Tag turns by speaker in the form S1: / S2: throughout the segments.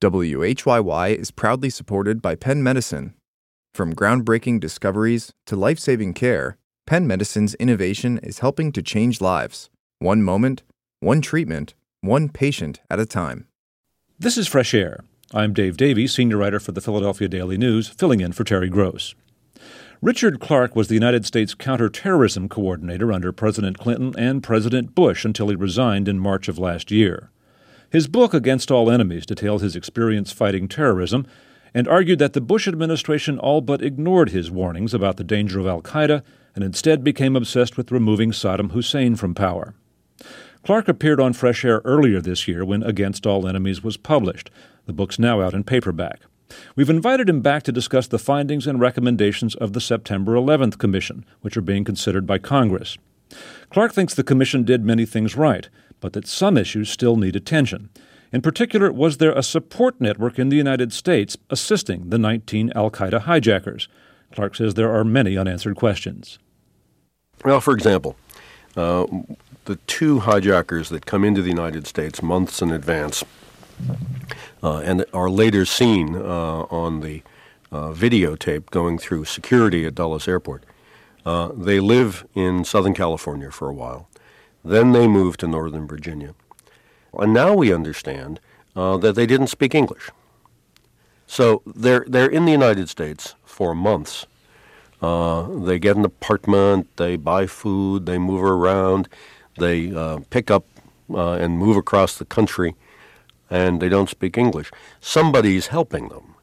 S1: WHYY is proudly supported by Penn Medicine. From groundbreaking discoveries to life-saving care, Penn Medicine's innovation is helping to change lives. One moment, one treatment, one patient at a time.
S2: This is Fresh Air. I'm Dave Davies, senior writer for the Philadelphia Daily News, filling in for Terry Gross. Richard Clarke was the United States counterterrorism coordinator under President Clinton and President Bush until he resigned in March of last year. His book, Against All Enemies, detailed his experience fighting terrorism and argued that the Bush administration all but ignored his warnings about the danger of al-Qaeda and instead became obsessed with removing Saddam Hussein from power. Clarke appeared on Fresh Air earlier this year when Against All Enemies was published. The book's now out in paperback. We've invited him back to discuss the findings and recommendations of the September 11th Commission, which are being considered by Congress. Clarke thinks the Commission did many things right, but that some issues still need attention. In particular, was there a support network in the United States assisting the 19 al-Qaeda hijackers? Clarke says there are many unanswered questions.
S3: Well, for example, the two hijackers that come into the United States months in advance and are later seen on the videotape going through security at Dulles Airport, they live in Southern California for a while. Then they moved to Northern Virginia. And now we understand that they didn't speak English. So they're in the United States for months. They get an apartment, they buy food, they move around, they pick up and move across the country, and they don't speak English. Somebody's helping them.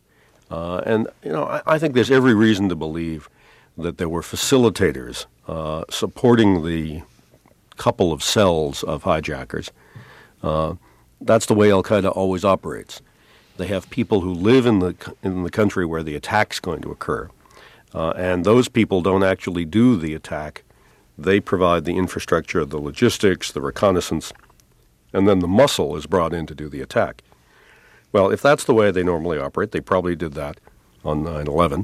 S3: I think there's every reason to believe that there were facilitators supporting the couple of cells of hijackers. That's the way al-Qaeda always operates. They have people who live in the country where the attack's going to occur, and those people don't actually do the attack. They provide the infrastructure, the logistics, the reconnaissance, and then the muscle is brought in to do the attack. Well, if that's the way they normally operate, they probably did that on 9/11,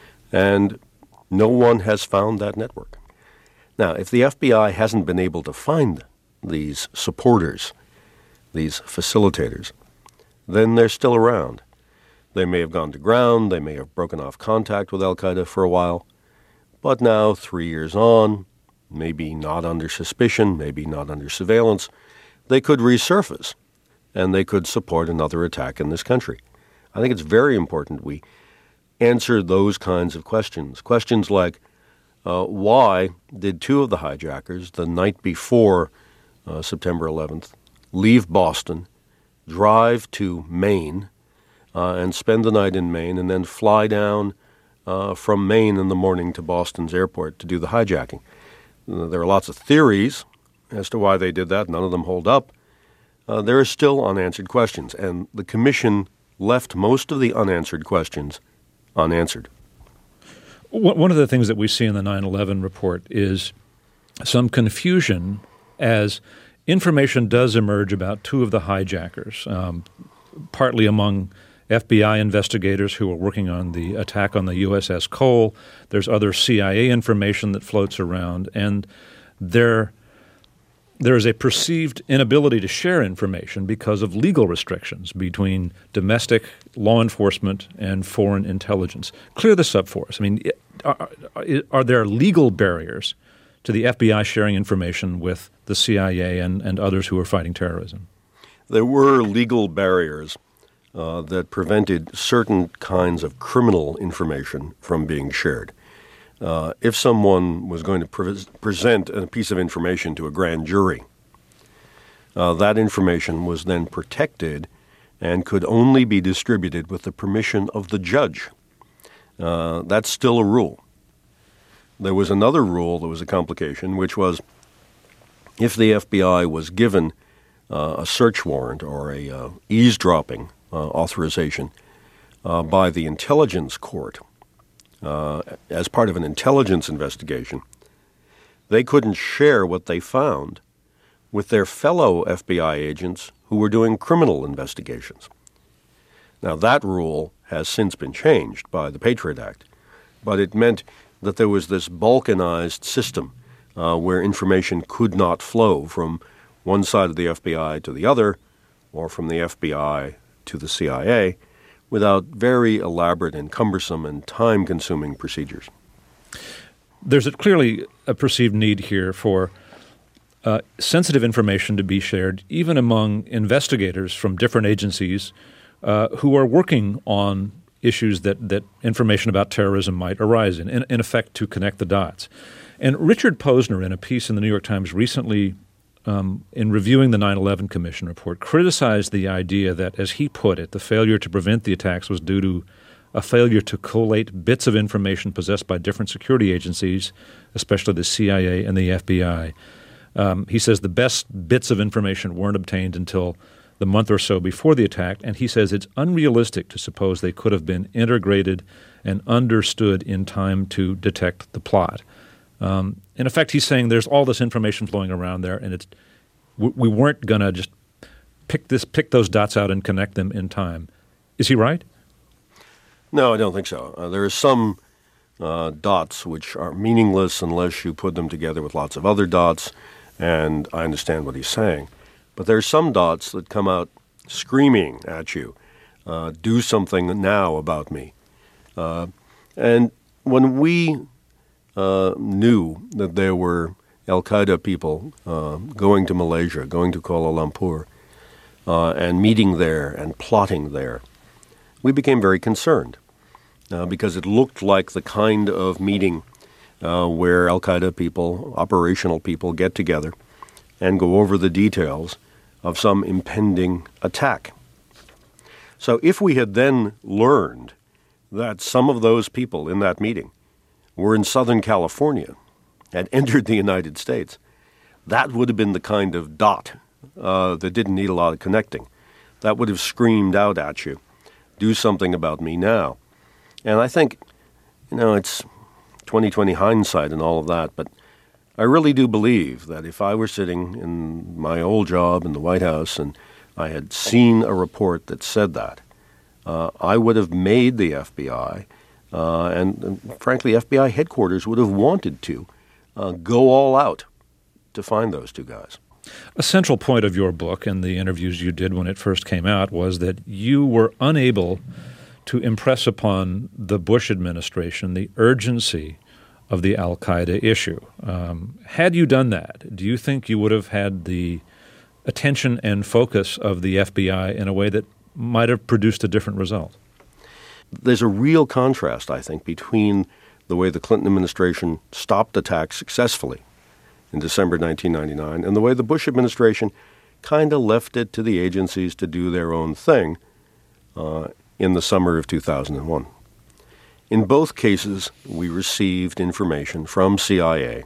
S3: and no one has found that network. Now, if the FBI hasn't been able to find these supporters, these facilitators, then they're still around. They may have gone to ground, they may have broken off contact with al-Qaeda for a while, but now, 3 years on, maybe not under suspicion, maybe not under surveillance, they could resurface, and they could support another attack in this country. I think it's very important we answer those kinds of questions. Questions like, why did two of the hijackers, the night before September 11th, leave Boston, drive to Maine, and spend the night in Maine, and then fly down from Maine in the morning to Boston's airport to do the hijacking? There are lots of theories as to why they did that. None of them hold up. There are still unanswered questions, and the Commission left most of the unanswered questions unanswered.
S2: One of the things that we see in the 9/11 report is some confusion as information does emerge about two of the hijackers, partly among FBI investigators who are working on the attack on the USS Cole. There's other CIA information that floats around, and there is a perceived inability to share information because of legal restrictions between domestic law enforcement and foreign intelligence. Clear this up for us. I mean, are there legal barriers to the FBI sharing information with the CIA and others who are fighting terrorism?
S3: There were legal barriers that prevented certain kinds of criminal information from being shared. If someone was going to present a piece of information to a grand jury, that information was then protected and could only be distributed with the permission of the judge. That's still a rule. There was another rule that was a complication, which was if the FBI was given a search warrant or a eavesdropping authorization by the intelligence court, as part of an intelligence investigation, they couldn't share what they found with their fellow FBI agents who were doing criminal investigations. Now, that rule has since been changed by the Patriot Act, but it meant that there was this balkanized system where information could not flow from one side of the FBI to the other, or from the FBI to the CIA without very elaborate and cumbersome and time-consuming procedures.
S2: There's clearly a perceived need here for sensitive information to be shared, even among investigators from different agencies who are working on issues that information about terrorism might arise in effect, to connect the dots. And Richard Posner, in a piece in the New York Times recently, in reviewing the 9/11 Commission report, criticized the idea that, as he put it, the failure to prevent the attacks was due to a failure to collate bits of information possessed by different security agencies, especially the CIA and the FBI. He says the best bits of information weren't obtained until the month or so before the attack, and he says it's unrealistic to suppose they could have been integrated and understood in time to detect the plot. In effect, he's saying there's all this information flowing around there, and we weren't going to just pick those dots out and connect them in time. Is he right?
S3: No, I don't think so. There are some dots which are meaningless unless you put them together with lots of other dots, and I understand what he's saying. But there are some dots that come out screaming at you, do something now about me. And when we knew that there were al-Qaeda people going to Malaysia, going to Kuala Lumpur, and meeting there and plotting there, we became very concerned because it looked like the kind of meeting where al-Qaeda people, operational people, get together and go over the details of some impending attack. So if we had then learned that some of those people in that meeting were in Southern California, had entered the United States, that would have been the kind of dot that didn't need a lot of connecting. That would have screamed out at you, do something about me now. And I think, it's 20/20 hindsight and all of that, but I really do believe that if I were sitting in my old job in the White House and I had seen a report that said that, I would have made the FBI, and frankly, FBI headquarters would have wanted to go all out to find those two guys.
S2: A central point of your book and the interviews you did when it first came out was that you were unable to impress upon the Bush administration the urgency of the al-Qaeda issue. Had you done that, do you think you would have had the attention and focus of the FBI in a way that might have produced a different result?
S3: There's a real contrast, I think, between the way the Clinton administration stopped attacks successfully in December 1999 and the way the Bush administration kind of left it to the agencies to do their own thing in the summer of 2001. In both cases, we received information from CIA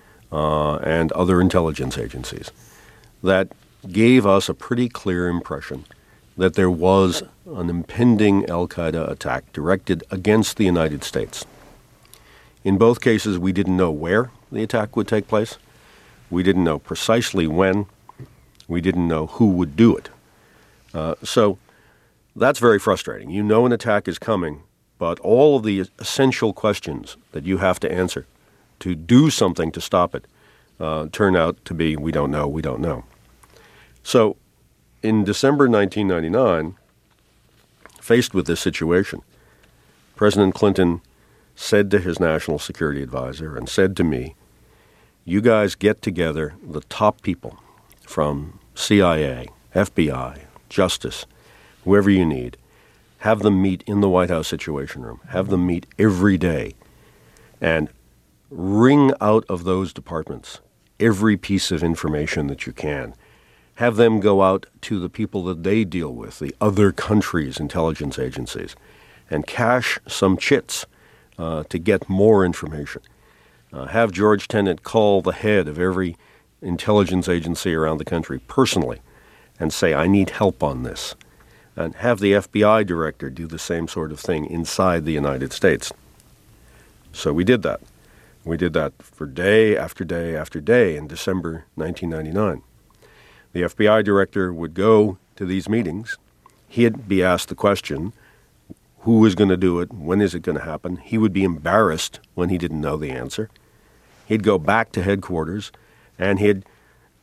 S3: and other intelligence agencies that gave us a pretty clear impression that there was an impending al-Qaeda attack directed against the United States. In both cases, we didn't know where the attack would take place. We didn't know precisely when. We didn't know who would do it. So that's very frustrating. You know an attack is coming, but all of the essential questions that you have to answer to do something to stop it turn out to be, we don't know. So in December 1999, faced with this situation, President Clinton said to his national security advisor and said to me, you guys get together the top people from CIA, FBI, Justice, whoever you need, have them meet in the White House Situation Room, have them meet every day, and wring out of those departments every piece of information that you can. Have them go out to the people that they deal with, the other countries' intelligence agencies, and cash some chits to get more information. Have George Tenet call the head of every intelligence agency around the country personally and say, I need help on this. And have the FBI director do the same sort of thing inside the United States. So we did that. We did that for day after day after day in December 1999. The FBI director would go to these meetings. He'd be asked the question, who is going to do it? When is it going to happen? He would be embarrassed when he didn't know the answer. He'd go back to headquarters, and he'd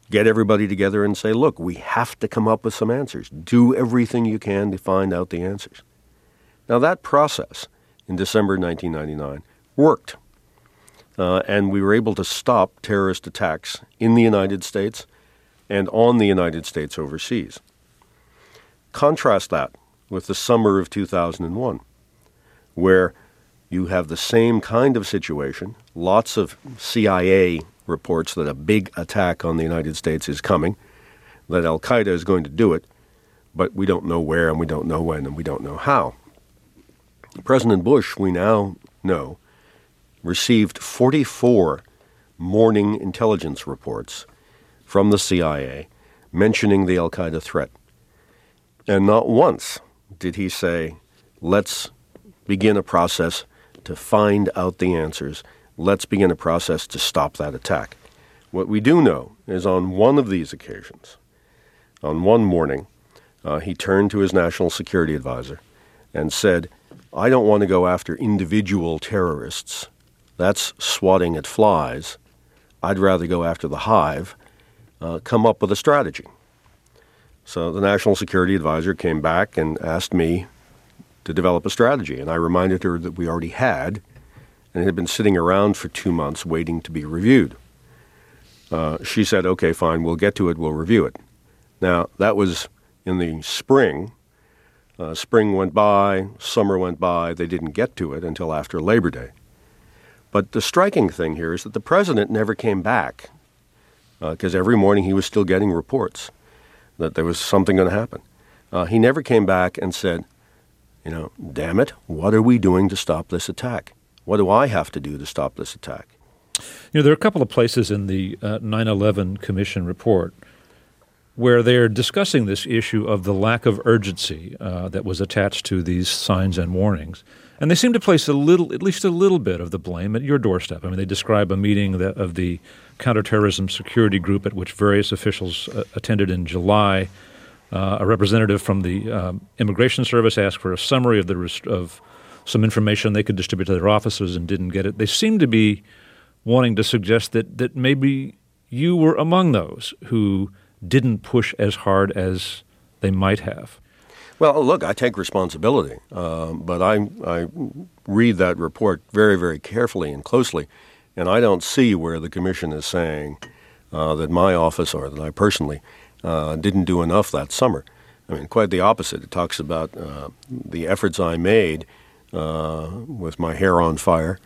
S3: get everybody together and say, look, we have to come up with some answers. Do everything you can to find out the answers. Now, that process in December 1999 worked. And we were able to stop terrorist attacks in the United States and on the United States overseas. Contrast that with the summer of 2001, where you have the same kind of situation, lots of CIA reports that a big attack on the United States is coming, that al-Qaeda is going to do it, but we don't know where and we don't know when and we don't know how. President Bush, we now know, received 44 morning intelligence reports from the CIA mentioning the al-Qaeda threat. And not once did he say, let's begin a process to find out the answers. Let's begin a process to stop that attack. What we do know is on one of these occasions, on one morning, he turned to his national security advisor and said, I don't want to go after individual terrorists. That's swatting at flies. I'd rather go after the hive. Come up with a strategy. So the national security advisor came back and asked me to develop a strategy. And I reminded her that we already had, and it had been sitting around for 2 months waiting to be reviewed. She said, okay, fine, we'll get to it, we'll review it. Now, that was in the spring. Spring went by, summer went by, they didn't get to it until after Labor Day. But the striking thing here is that the president never came back, because every morning he was still getting reports that there was something going to happen. He never came back and said, damn it, what are we doing to stop this attack? What do I have to do to stop this attack?
S2: There are a couple of places in the 9/11 Commission report where they're discussing this issue of the lack of urgency that was attached to these signs and warnings. And they seem to place at least a little bit of the blame at your doorstep. I mean, they describe a meeting of the Counterterrorism Security Group at which various officials attended in July. A representative from the Immigration Service asked for a summary of some information they could distribute to their officers and didn't get it. They seem to be wanting to suggest that maybe you were among those who didn't push as hard as they might have.
S3: Well, look, I take responsibility, but I read that report very, very carefully and closely, and I don't see where the Commission is saying that my office or that I personally didn't do enough that summer. I mean, quite the opposite. It talks about the efforts I made with my hair on fire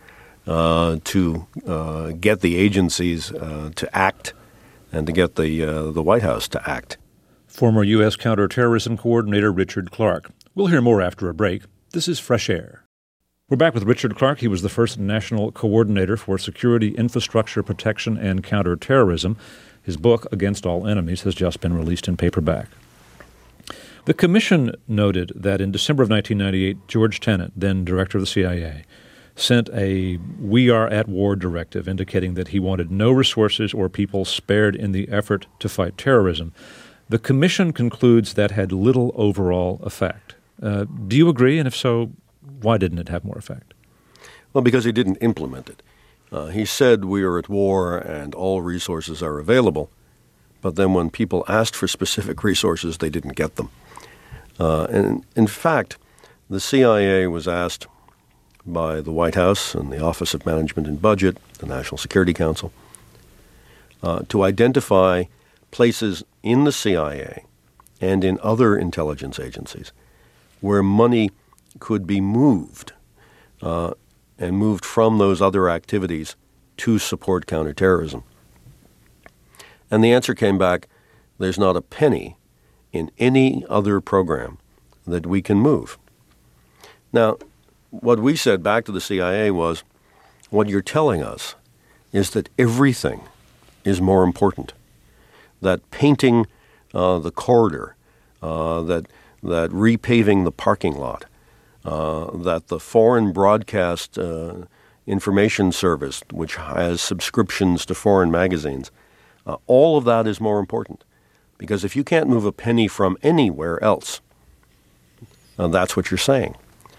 S3: to get the agencies to act and to get the White House to act.
S2: Former U.S. Counterterrorism Coordinator Richard Clark. We'll hear more after a break. This is Fresh Air. We're back with Richard Clark. He was the first national coordinator for security, infrastructure protection, and counterterrorism. His book, Against All Enemies, has just been released in paperback. The Commission noted that in December of 1998, George Tenet, then director of the CIA, sent a "We are at war" directive indicating that he wanted no resources or people spared in the effort to fight terrorism. The Commission concludes that had little overall effect. Do you agree? And if so, why didn't it have more effect?
S3: Well, because he didn't implement it. He said we are at war and all resources are available, but then when people asked for specific resources, they didn't get them. And in fact, the CIA was asked by the White House and the Office of Management and Budget, the National Security Council, to identify places in the CIA and in other intelligence agencies where money could be moved and moved from those other activities to support counterterrorism. And the answer came back, there's not a penny in any other program that we can move. Now, what we said back to the CIA was, what you're telling us is that everything is more important. That painting the corridor, that repaving the parking lot, that the foreign broadcast information service, which has subscriptions to foreign magazines, all of that is more important. Because if you can't move a penny from anywhere else, that's what you're saying.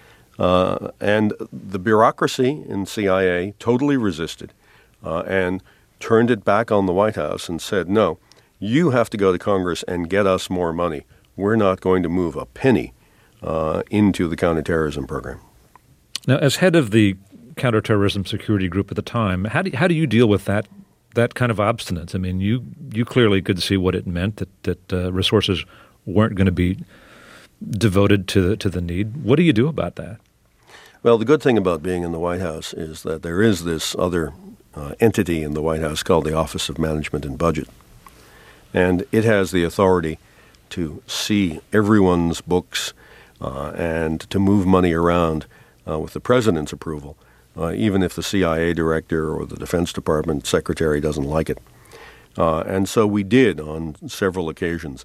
S3: And the bureaucracy in CIA totally resisted and turned it back on the White House and said, no, you have to go to Congress and get us more money. We're not going to move a penny into the counterterrorism program.
S2: Now, as head of the counterterrorism security group at the time, how do you deal with that kind of obstinance? I mean, you clearly could see what it meant, that resources weren't going to be devoted to the need. What do you do about that?
S3: Well, the good thing about being in the White House is that there is this other entity in the White House called the Office of Management and Budget. And it has the authority to see everyone's books and to move money around with the president's approval, even if the CIA director or the Defense Department secretary doesn't like it. And so we did, on several occasions,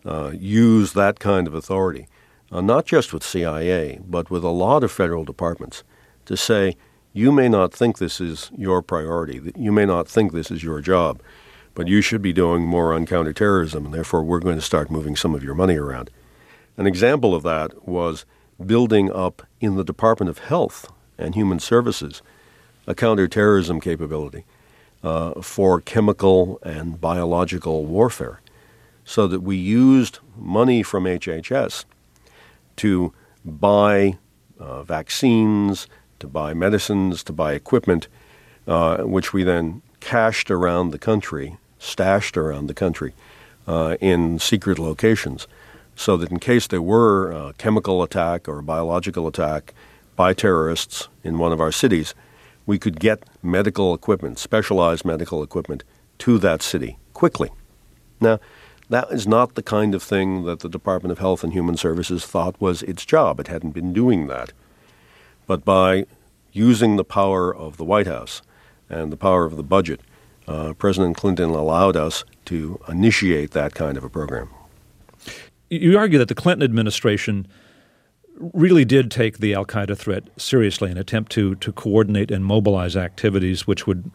S3: use that kind of authority, not just with CIA, but with a lot of federal departments, to say, you may not think this is your priority, you may not think this is your job, but you should be doing more on counterterrorism, and therefore we're going to start moving some of your money around. An example of that was building up in the Department of Health and Human Services a counterterrorism capability for chemical and biological warfare, so that we used money from HHS to buy vaccines, to buy medicines, to buy equipment, which we then cached around the country, stashed around the country in secret locations, so that in case there were a chemical attack or a biological attack by terrorists in one of our cities, we could get medical equipment, specialized medical equipment, to that city quickly. Now, that is not the kind of thing that the Department of Health and Human Services thought was its job. It hadn't been doing that. But by using the power of the White House and the power of the budget, President Clinton allowed us to initiate that kind of a program.
S2: You argue that the Clinton administration really did take the al-Qaeda threat seriously, an attempt to coordinate and mobilize activities which would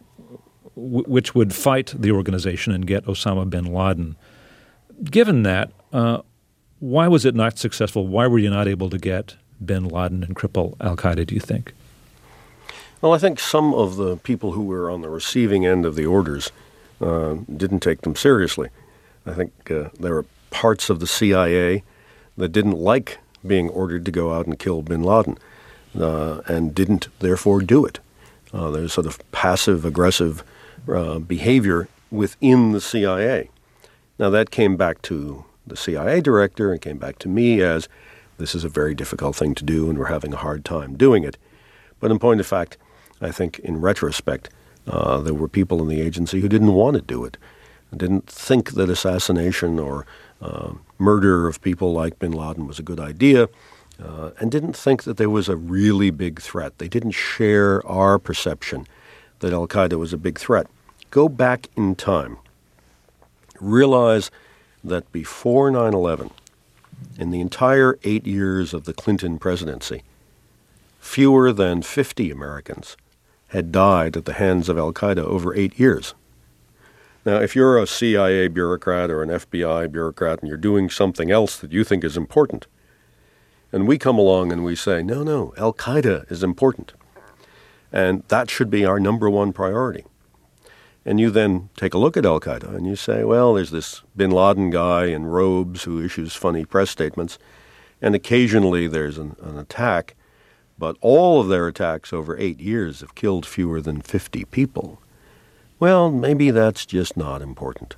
S2: fight the organization and get Osama bin Laden. Given that, why was it not successful? Why were you not able to get bin Laden and cripple al-Qaeda, do you think?
S3: Well, I think some of the people who were on the receiving end of the orders didn't take them seriously. I think there were parts of the CIA that didn't like being ordered to go out and kill bin Laden and didn't therefore do it. There's sort of passive-aggressive behavior within the CIA. Now, that came back to the CIA director and came back to me as, this is a very difficult thing to do and we're having a hard time doing it. But in point of fact, I think in retrospect, there were people in the agency who didn't want to do it, didn't think that assassination or murder of people like bin Laden was a good idea, and didn't think that there was a really big threat. They didn't share our perception that al-Qaeda was a big threat. Go back in time. Realize that before 9/11, in the entire 8 years of the Clinton presidency, fewer than 50 Americans had died at the hands of al-Qaeda over 8 years. Now, if you're a CIA bureaucrat or an FBI bureaucrat and you're doing something else that you think is important, and we come along and we say, no, al-Qaeda is important, and that should be our number one priority. And you then take a look at al-Qaeda and you say, well, there's this bin Laden guy in robes who issues funny press statements, and occasionally there's an attack, but all of their attacks over 8 years have killed fewer than 50 people. Well, maybe that's just not important.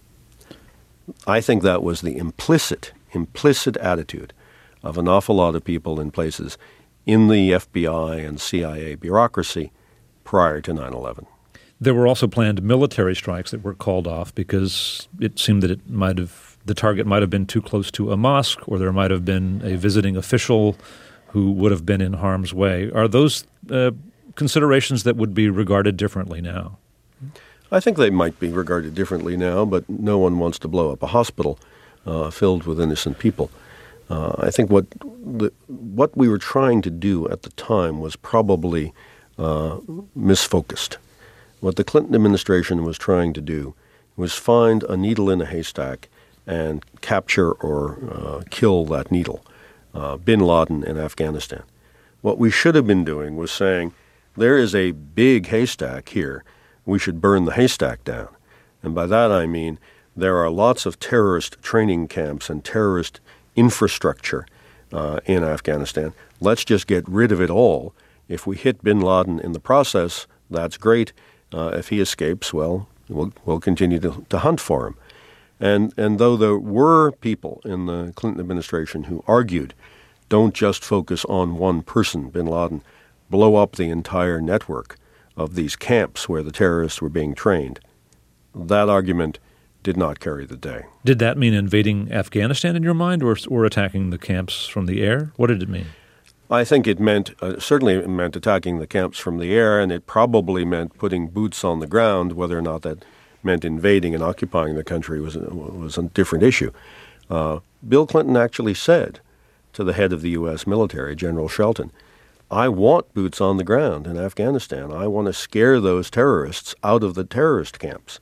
S3: I think that was the implicit attitude of an awful lot of people in places in the FBI and CIA bureaucracy prior to 9/11.
S2: There were also planned military strikes that were called off because it seemed that the target might have been too close to a mosque, or there might have been a visiting official who would have been in harm's way. Are those considerations that would be regarded differently now?
S3: I think they might be regarded differently now, but no one wants to blow up a hospital filled with innocent people. I think what we were trying to do at the time was probably misfocused. What the Clinton administration was trying to do was find a needle in a haystack and capture or kill that needle, bin Laden in Afghanistan. What we should have been doing was saying, there is a big haystack here. We should burn the haystack down. And by that I mean there are lots of terrorist training camps and terrorist infrastructure in Afghanistan. Let's just get rid of it all. If we hit bin Laden in the process, that's great. If he escapes, well, we'll continue to hunt for him. And though there were people in the Clinton administration who argued, don't just focus on one person, bin Laden, blow up the entire network of these camps where the terrorists were being trained, that argument did not carry the day.
S2: Did that mean invading Afghanistan in your mind, or attacking the camps from the air? What did it mean?
S3: I think it meant, certainly it meant attacking the camps from the air, and it probably meant putting boots on the ground. Whether or not that meant invading and occupying the country was a different issue. Bill Clinton actually said to the head of the U.S. military, General Shelton, I want boots on the ground in Afghanistan. I want to scare those terrorists out of the terrorist camps.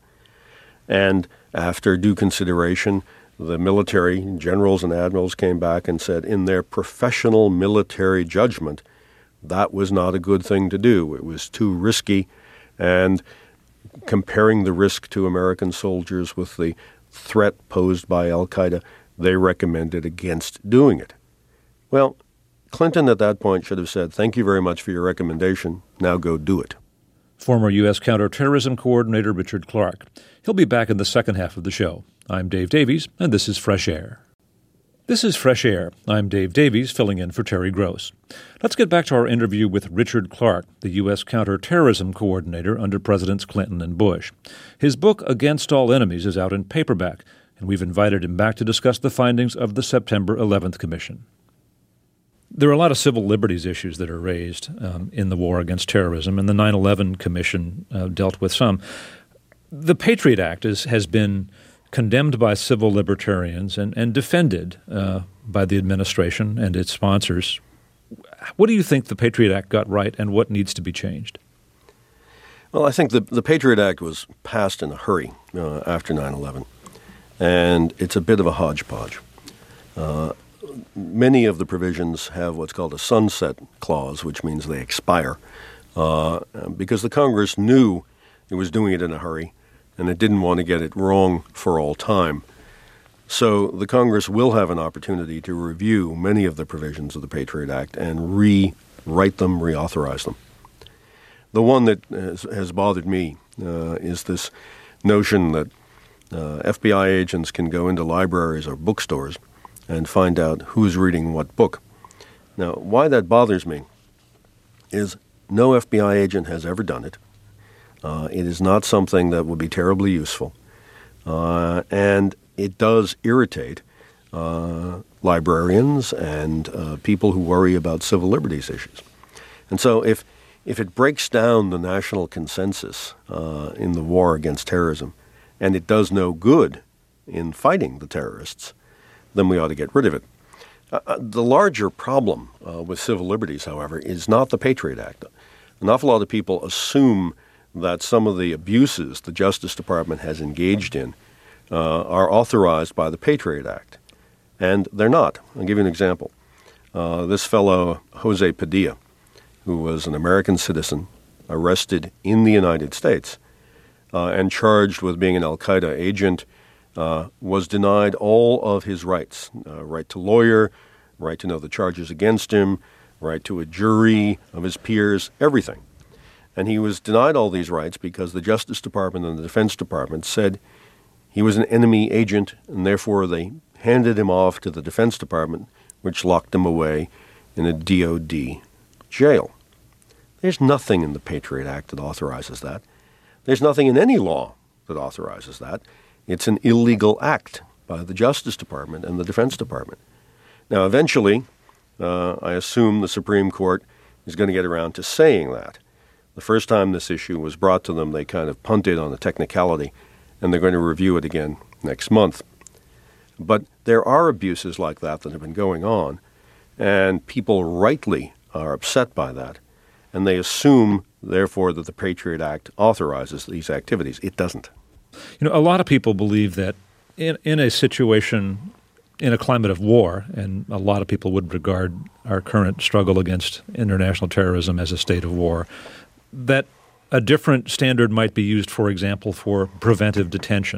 S3: And after due consideration, the military generals and admirals came back and said, in their professional military judgment, that was not a good thing to do. It was too risky, and comparing the risk to American soldiers with the threat posed by al-Qaeda, they recommended against doing it. Well, Clinton at that point should have said, thank you very much for your recommendation. Now go do it.
S2: Former U.S. Counterterrorism Coordinator Richard Clark. He'll be back in the second half of the show. I'm Dave Davies, and this is Fresh Air. This is Fresh Air. I'm Dave Davies, filling in for Terry Gross. Let's get back to our interview with Richard Clark, the U.S. Counterterrorism Coordinator under Presidents Clinton and Bush. His book, Against All Enemies, is out in paperback, and we've invited him back to discuss the findings of the September 11th Commission. There are a lot of civil liberties issues that are raised in the war against terrorism, and the 9/11 Commission dealt with some. The Patriot Act has been condemned by civil libertarians and defended by the administration and its sponsors. What do you think the Patriot Act got right, and what needs to be changed?
S3: Well, I think the Patriot Act was passed in a hurry after 9/11, and it's a bit of a hodgepodge. Many of the provisions have what's called a sunset clause, which means they expire, because the Congress knew it was doing it in a hurry, and it didn't want to get it wrong for all time. So the Congress will have an opportunity to review many of the provisions of the Patriot Act and rewrite them, reauthorize them. The one that has bothered me is this notion that FBI agents can go into libraries or bookstores and find out who's reading what book. Now, why that bothers me is no FBI agent has ever done it. It is not something that would be terribly useful. And it does irritate librarians and people who worry about civil liberties issues. And so if it breaks down the national consensus in the war against terrorism, and it does no good in fighting the terrorists, then we ought to get rid of it. The larger problem with civil liberties, however, is not the Patriot Act. An awful lot of people assume that some of the abuses the Justice Department has engaged in are authorized by the Patriot Act, and they're not. I'll give you an example. This fellow, Jose Padilla, who was an American citizen, arrested in the United States and charged with being an al-Qaeda agent, was denied all of his rights, right to lawyer, right to know the charges against him, right to a jury of his peers, everything. And he was denied all these rights because the Justice Department and the Defense Department said he was an enemy agent, and therefore they handed him off to the Defense Department, which locked him away in a DOD jail. There's nothing in the Patriot Act that authorizes that. There's nothing in any law that authorizes that. It's an illegal act by the Justice Department and the Defense Department. Now, eventually, I assume the Supreme Court is going to get around to saying that. The first time this issue was brought to them, they kind of punted on a technicality, and they're going to review it again next month. But there are abuses like that have been going on, and people rightly are upset by that, and they assume, therefore, that the Patriot Act authorizes these activities. It doesn't.
S2: You know, a lot of people believe that in a situation, in a climate of war, and a lot of people would regard our current struggle against international terrorism as a state of war, that a different standard might be used, for example, for preventive detention.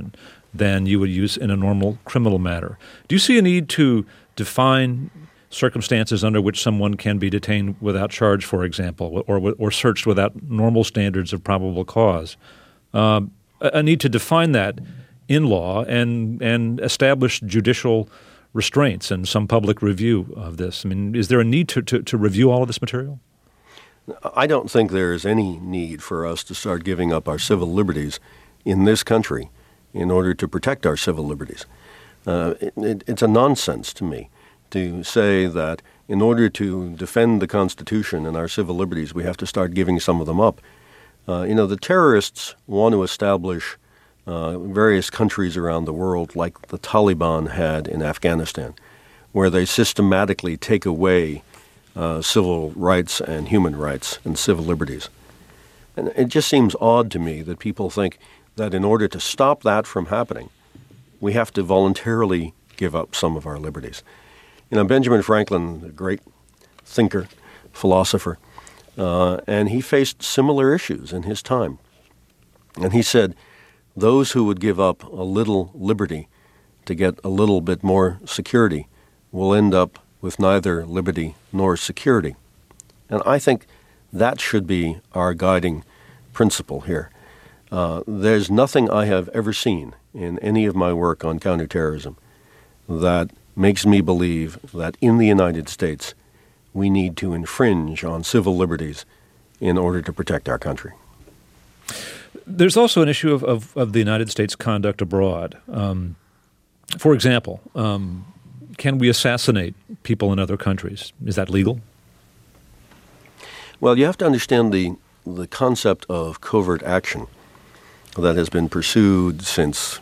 S2: than you would use in a normal criminal matter. Do you see a need to define circumstances under which someone can be detained without charge, for example, or searched without normal standards of probable cause? A need to define that in law and establish judicial restraints and some public review of this. I mean, is there a need to review all of this material?
S3: I don't think there is any need for us to start giving up our civil liberties in this country in order to protect our civil liberties. It's a nonsense to me to say that in order to defend the Constitution and our civil liberties, we have to start giving some of them up. The terrorists want to establish various countries around the world like the Taliban had in Afghanistan, where they systematically take away civil rights and human rights and civil liberties. And it just seems odd to me that people think that in order to stop that from happening, we have to voluntarily give up some of our liberties. Benjamin Franklin, a great thinker, philosopher, and he faced similar issues in his time. And he said, those who would give up a little liberty to get a little bit more security will end up with neither liberty nor security. And I think that should be our guiding principle here. There's nothing I have ever seen in any of my work on counterterrorism that makes me believe that in the United States we need to infringe on civil liberties in order to protect our country.
S2: There's also an issue of the United States' conduct abroad. For example, can we assassinate people in other countries? Is that legal?
S3: Well, you have to understand the concept of covert action that has been pursued since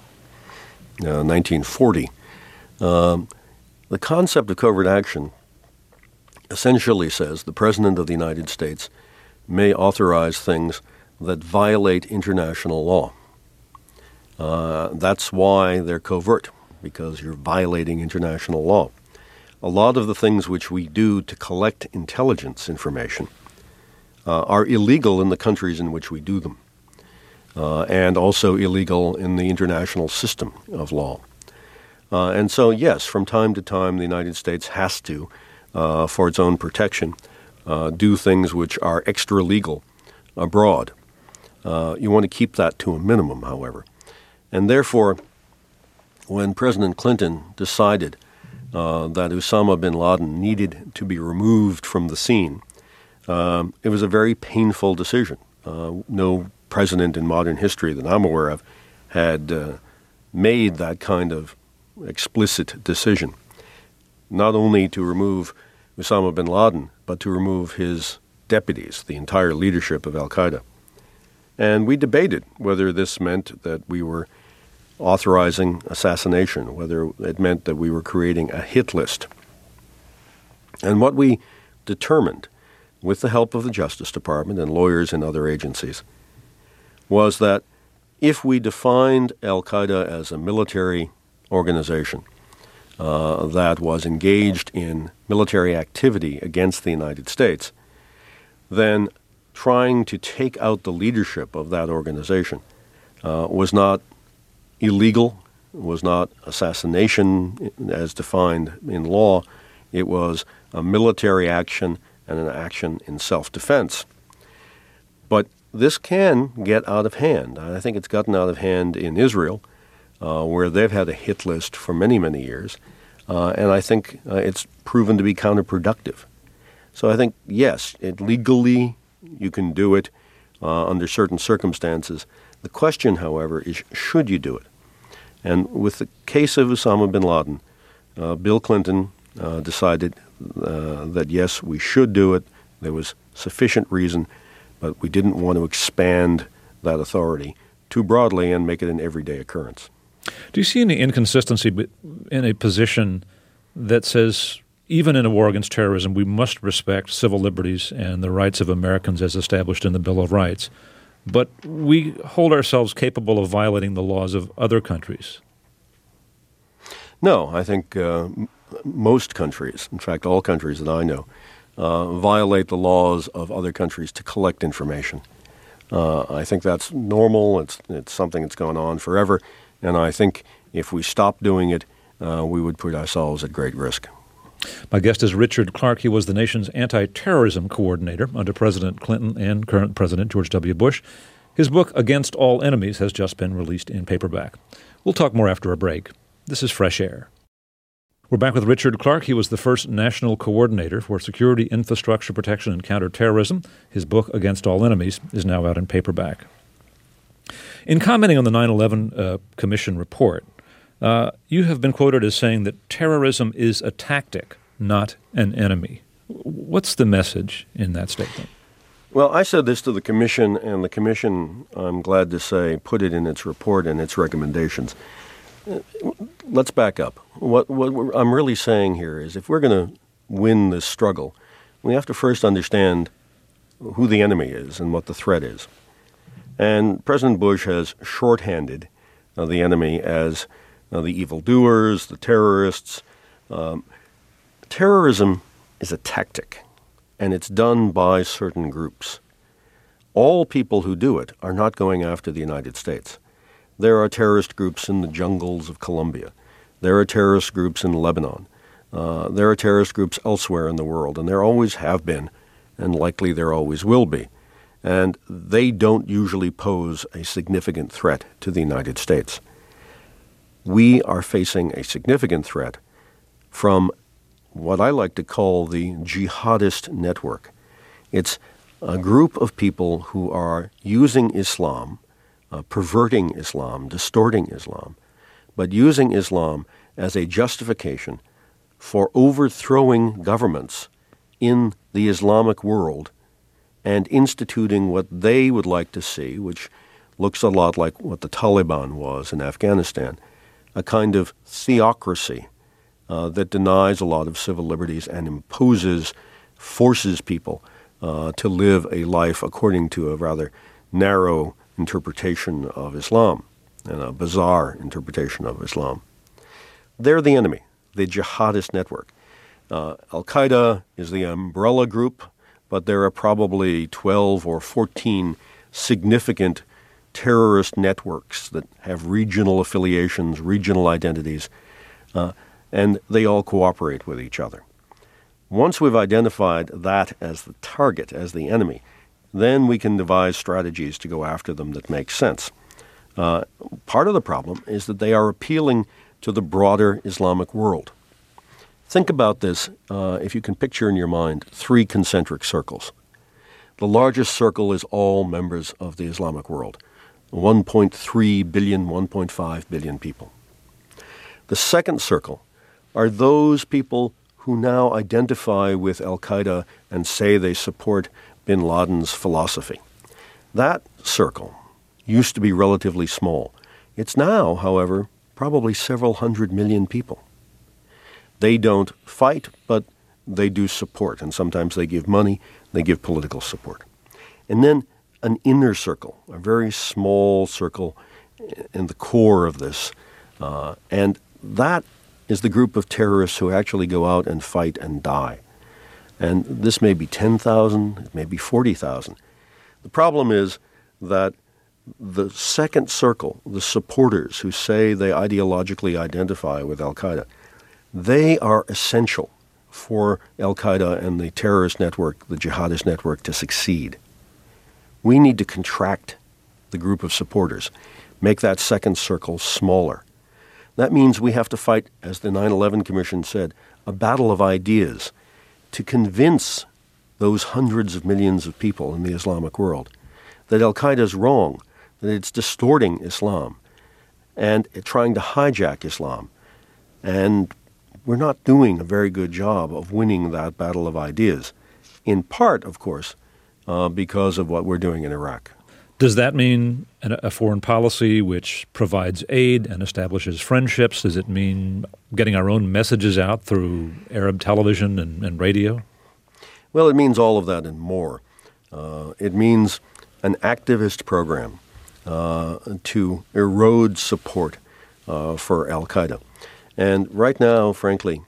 S3: 1940. The concept of covert action essentially says the President of the United States may authorize things that violate international law. That's why they're covert, because you're violating international law. A lot of the things which we do to collect intelligence information are illegal in the countries in which we do them, and also illegal in the international system of law. And so, yes, from time to time, the United States has to, for its own protection, do things which are extra-legal abroad. You want to keep that to a minimum, however. And therefore, when President Clinton decided that Osama bin Laden needed to be removed from the scene, it was a very painful decision. No president in modern history that I'm aware of had made that kind of explicit decision, not only to remove Osama bin Laden, but to remove his deputies, the entire leadership of al-Qaeda. And we debated whether this meant that we were authorizing assassination, whether it meant that we were creating a hit list. And what we determined, with the help of the Justice Department and lawyers in other agencies, was that if we defined al-Qaeda as a military organization that was engaged in military activity against the United States, then trying to take out the leadership of that organization was not illegal, was not assassination as defined in law. It was a military action and an action in self-defense. But this can get out of hand. I think it's gotten out of hand in Israel, where they've had a hit list for many, many years. And I think it's proven to be counterproductive. So I think, yes, legally you can do it under certain circumstances. The question, however, is should you do it? And with the case of Osama bin Laden, Bill Clinton decided that, yes, we should do it. There was sufficient reason, but we didn't want to expand that authority too broadly and make it an everyday occurrence.
S2: Do you see any inconsistency in a position that says, even in a war against terrorism, we must respect civil liberties and the rights of Americans as established in the Bill of Rights, but we hold ourselves capable of violating the laws of other countries?
S3: No, I think most countries, in fact all countries that I know, violate the laws of other countries to collect information. I think that's normal. It's something that's gone on forever. And I think if we stop doing it, we would put ourselves at great risk.
S2: My guest is Richard Clarke. He was the nation's anti-terrorism coordinator under President Clinton and current President George W. Bush. His book, Against All Enemies, has just been released in paperback. We'll talk more after a break. This is Fresh Air. We're back with Richard Clarke. He was the first national coordinator for security, infrastructure protection, and counterterrorism. His book, Against All Enemies, is now out in paperback. In commenting on the 9/11 Commission report, you have been quoted as saying that terrorism is a tactic, not an enemy. What's the message in that statement?
S3: Well, I said this to the Commission, and the Commission, I'm glad to say, put it in its report and its recommendations. Let's back up. What I'm really saying here is if we're going to win this struggle, we have to first understand who the enemy is and what the threat is. And President Bush has shorthanded the enemy as the evildoers, the terrorists. Terrorism is a tactic, and it's done by certain groups. All people who do it are not going after the United States. There are terrorist groups in the jungles of Colombia. There are terrorist groups in Lebanon. There are terrorist groups elsewhere in the world, and there always have been, and likely there always will be. And they don't usually pose a significant threat to the United States. We are facing a significant threat from what I like to call the jihadist network. It's a group of people who are using Islam, perverting Islam, distorting Islam, but using Islam as a justification for overthrowing governments in the Islamic world and instituting what they would like to see, which looks a lot like what the Taliban was in Afghanistan, a kind of theocracy that denies a lot of civil liberties and forces people to live a life according to a rather narrow interpretation of Islam and a bizarre interpretation of Islam. They're the enemy, the jihadist network. Al-Qaeda is the umbrella group, but there are probably 12 or 14 significant terrorist networks that have regional affiliations, regional identities, and they all cooperate with each other. Once we've identified that as the target, as the enemy, then we can devise strategies to go after them that make sense. Part of the problem is that they are appealing to the broader Islamic world. Think about this, if you can picture in your mind 3 concentric circles. The largest circle is all members of the Islamic world, 1.3 billion, 1.5 billion people. The second circle are those people who now identify with Al-Qaeda and say they support bin Laden's philosophy. That circle used to be relatively small. It's now, however, probably several hundred million people. They don't fight, but they do support, and sometimes they give money, they give political support. And then an inner circle, a very small circle in the core of this, and that is the group of terrorists who actually go out and fight and die. And this may be 10,000, it may be 40,000. The problem is that the second circle, the supporters who say they ideologically identify with Al-Qaeda, they are essential for Al-Qaeda and the terrorist network, the jihadist network, to succeed. We need to contract the group of supporters, make that second circle smaller. That means we have to fight, as the 9/11 Commission said, a battle of ideas to convince those hundreds of millions of people in the Islamic world that Al-Qaeda is wrong, that it's distorting Islam and trying to hijack Islam. And we're not doing a very good job of winning that battle of ideas, in part, of course, because of what we're doing in Iraq.
S2: Does that mean a foreign policy which provides aid and establishes friendships? Does it mean getting our own messages out through Arab television and radio?
S3: Well, it means all of that and more. It means an activist program to erode support for Al-Qaeda. And right now, frankly,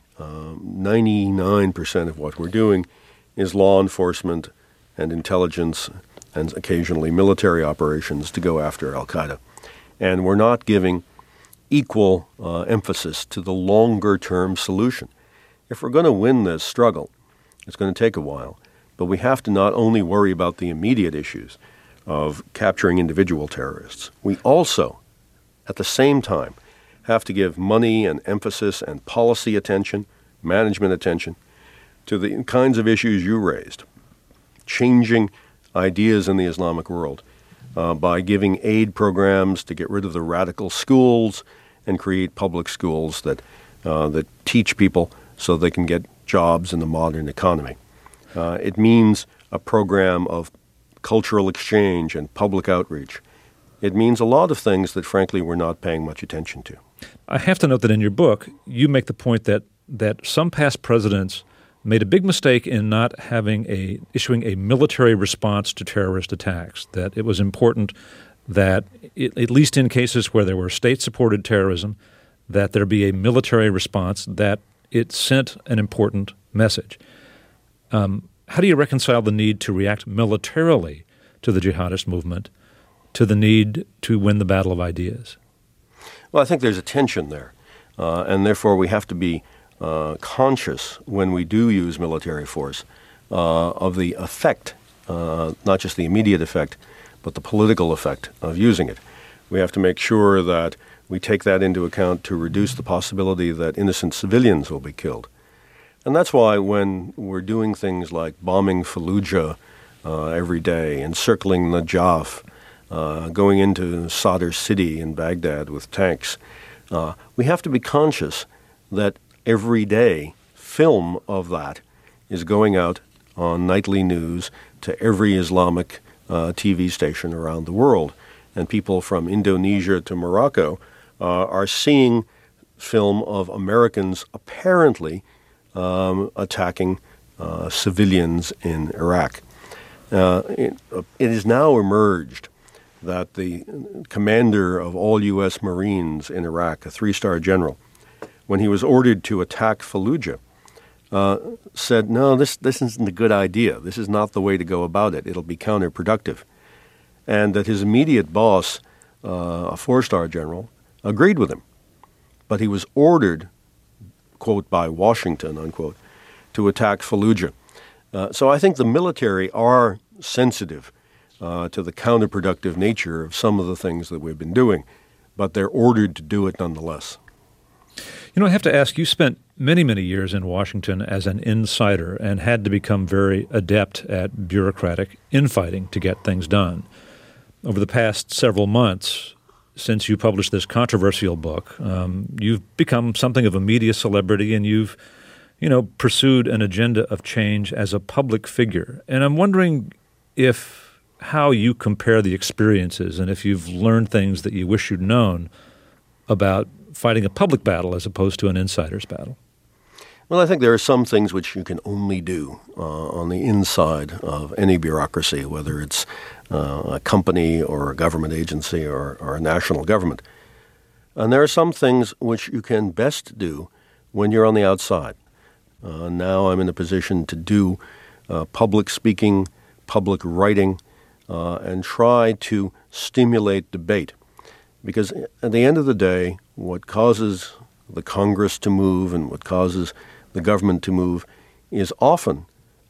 S3: 99% of what we're doing is law enforcement and intelligence and occasionally military operations to go after Al-Qaeda. And we're not giving equal emphasis to the longer-term solution. If we're going to win this struggle, it's going to take a while, but we have to not only worry about the immediate issues of capturing individual terrorists, we also, at the same time, have to give money and emphasis and policy attention, management attention, to the kinds of issues you raised, changing ideas in the Islamic world by giving aid programs to get rid of the radical schools and create public schools that teach people so they can get jobs in the modern economy. It means a program of cultural exchange and public outreach. It means a lot of things that, frankly, we're not paying much attention to.
S2: I have to note that in your book, you make the point that some past presidents made a big mistake in not issuing a military response to terrorist attacks, that it was important that, at least in cases where there were state-supported terrorism, that there be a military response, that it sent an important message. How do you reconcile the need to react militarily to the jihadist movement to the need to win the battle of ideas?
S3: Well, I think there's a tension there, and therefore we have to be conscious when we do use military force of the effect, not just the immediate effect, but the political effect of using it. We have to make sure that we take that into account to reduce the possibility that innocent civilians will be killed. And that's why when we're doing things like bombing Fallujah every day, encircling Najaf, going into Sadr City in Baghdad with tanks, we have to be conscious that every day film of that is going out on nightly news to every Islamic TV station around the world. And people from Indonesia to Morocco are seeing film of Americans apparently attacking civilians in Iraq. It has now emerged that the commander of all U.S. Marines in Iraq, a 3-star general, when he was ordered to attack Fallujah, said, no, this isn't a good idea. This is not the way to go about it. It'll be counterproductive. And that his immediate boss, a 4-star general, agreed with him. But he was ordered, quote, by Washington, unquote, to attack Fallujah. So I think the military are sensitive to the counterproductive nature of some of the things that we've been doing, but they're ordered to do it nonetheless.
S2: You know, I have to ask, you spent many, many years in Washington as an insider and had to become very adept at bureaucratic infighting to get things done. Over the past several months, since you published this controversial book, you've become something of a media celebrity, and you've, pursued an agenda of change as a public figure. And I'm wondering how you compare the experiences and if you've learned things that you wish you'd known about fighting a public battle as opposed to an insider's battle.
S3: Well, I think there are some things which you can only do on the inside of any bureaucracy, whether it's a company or a government agency or a national government. And there are some things which you can best do when you're on the outside. Now I'm in a position to do public speaking, public writing, and try to stimulate debate. Because at the end of the day, what causes the Congress to move and what causes the government to move is often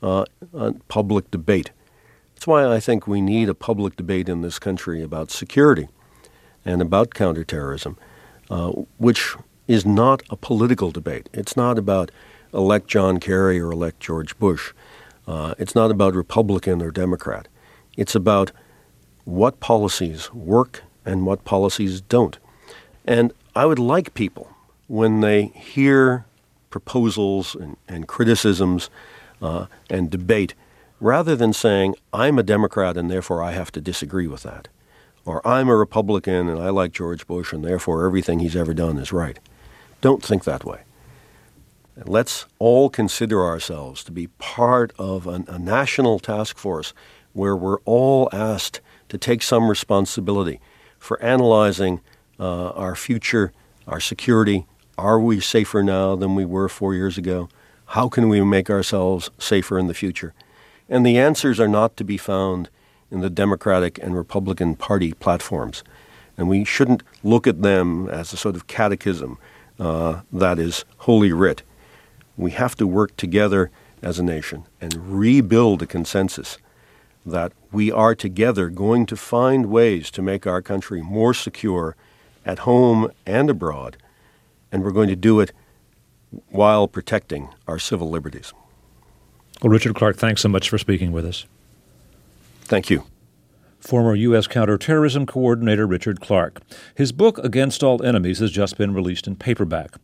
S3: public debate. That's why I think we need a public debate in this country about security and about counterterrorism, which is not a political debate. It's not about elect John Kerry or elect George Bush. It's not about Republican or Democrat. It's about what policies work and what policies don't. And I would like people, when they hear proposals and criticisms and debate, rather than saying, I'm a Democrat and therefore I have to disagree with that, or I'm a Republican and I like George Bush and therefore everything he's ever done is right. Don't think that way. Let's all consider ourselves to be part of a national task force where we're all asked to take some responsibility for analyzing our future, our security. Are we safer now than we were 4 years ago? How can we make ourselves safer in the future? And the answers are not to be found in the Democratic and Republican Party platforms. And we shouldn't look at them as a sort of catechism that is holy writ. We have to work together as a nation and rebuild a consensus that we are together going to find ways to make our country more secure at home and abroad, and we're going to do it while protecting our civil liberties.
S2: Well, Richard Clark, thanks so much for speaking with us.
S3: Thank you.
S2: Former U.S. Counterterrorism Coordinator Richard Clark. His book, Against All Enemies, has just been released in paperback.